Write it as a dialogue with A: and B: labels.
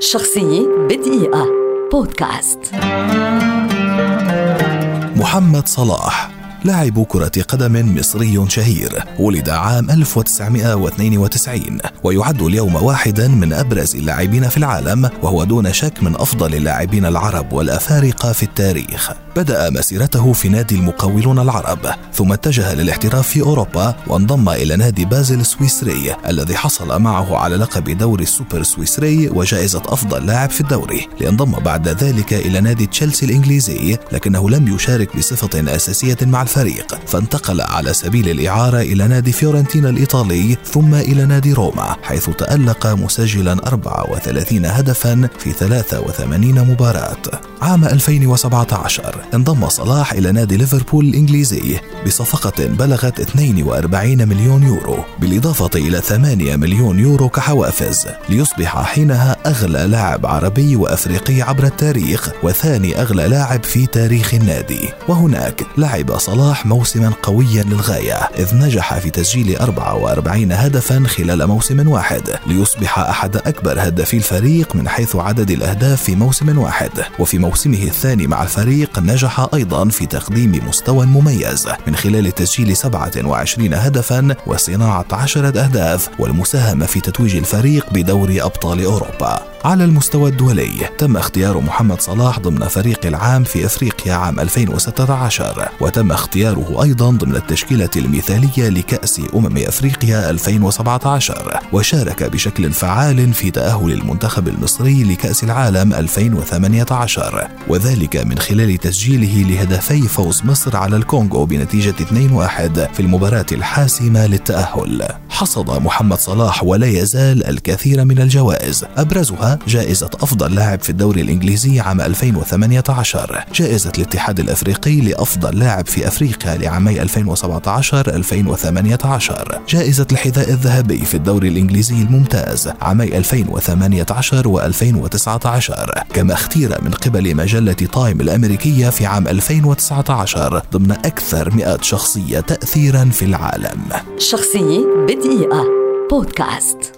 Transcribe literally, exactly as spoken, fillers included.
A: شخصية بدقيقة بودكاست.
B: محمد صلاح لاعب كرة قدم مصري شهير، ولد عام ألف وتسعمائة واثنين وتسعين ويعد اليوم واحدا من أبرز اللاعبين في العالم، وهو دون شك من أفضل اللاعبين العرب والأفارقة في التاريخ. بدأ مسيرته في نادي المقاولون العرب، ثم اتجه للاحتراف في أوروبا وانضم إلى نادي بازل السويسري الذي حصل معه على لقب دوري السوبر سويسري وجائزة أفضل لاعب في الدوري، لينضم بعد ذلك إلى نادي تشيلسي الإنجليزي، لكنه لم يشارك بصفة أساسية مع الفريق، فانتقل على سبيل الإعارة إلى نادي فيورنتينا الإيطالي ثم إلى نادي روما، حيث تألق مسجلا أربعة وثلاثين هدفا في ثلاثة وثمانين مباراة. عام ألفين وسبعة عشر انضم صلاح إلى نادي ليفربول الإنجليزي بصفقة بلغت اثنين وأربعين مليون يورو، بالإضافة إلى ثمانية مليون يورو كحوافز، ليصبح حينها أغلى لاعب عربي وأفريقي عبر التاريخ وثاني أغلى لاعب في تاريخ النادي. وهناك لعب صلاح موسما قويا للغاية، إذ نجح في تسجيل أربعة وأربعين هدفا خلال موسم واحد، ليصبح أحد أكبر هدافي الفريق من حيث عدد الأهداف في موسم واحد. وفي موسمه الثاني مع الفريق نجح أيضا في تقديم مستوى مميز من خلال تسجيل سبعة وعشرين هدفا وصناعة عشرة أهداف والمساهمة في تتويج الفريق بدوري أبطال أوروبا. على المستوى الدولي تم اختيار محمد صلاح ضمن فريق العام في أفريقيا عام ألفين وستة عشر، وتم اختياره أيضا ضمن التشكيلة المثالية لكأس أمم أفريقيا ألفين وسبعة عشر، وشارك بشكل فعال في تأهل المنتخب المصري لكأس العالم ألفين وثمانية عشر، وذلك من خلال تسجيله لهدفي فوز مصر على الكونغو بنتيجة اثنين واحد في المباراة الحاسمة للتأهل. حصد محمد صلاح ولا يزال الكثير من الجوائز، أبرزها جائزة أفضل لاعب في الدوري الإنجليزي عام ألفين وثمانية عشر، جائزة الاتحاد الأفريقي لأفضل لاعب في أفريقيا لعامي ألفين وسبعة عشر ألفين وثمانية عشر، جائزة الحذاء الذهبي في الدوري الإنجليزي الممتاز عامي ألفين وثمانية عشر وألفين وتسعة عشر، كما اختير من قبل مجلة تايم الأمريكية في عام ألفين وتسعة عشر ضمن أكثر مئة شخصية تأثيرا في العالم.
A: شخصية بدقيقة بودكاست.